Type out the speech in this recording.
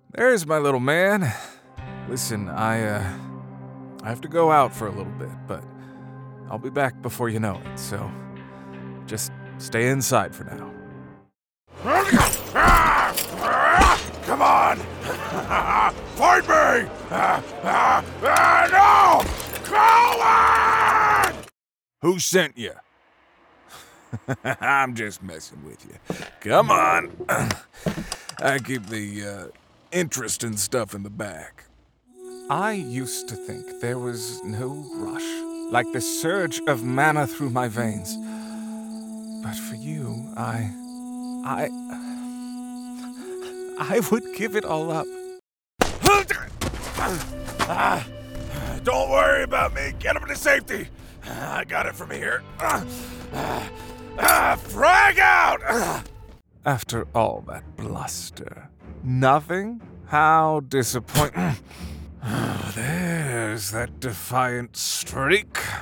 There's my little man. Listen, I have to go out for a little bit, but I'll be back before you know it, so just stay inside for now. Come on! Fight me! No! Coward! Who sent you? I'm just messing with you. Come on. I keep the interesting stuff in the back. I used to think there was no rush, like the surge of mana through my veins. But for you, I would give it all up. Don't worry about me. Get him to safety. I got it from here. Frag out! After all that bluster, nothing? How disappointing. There's that defiant streak.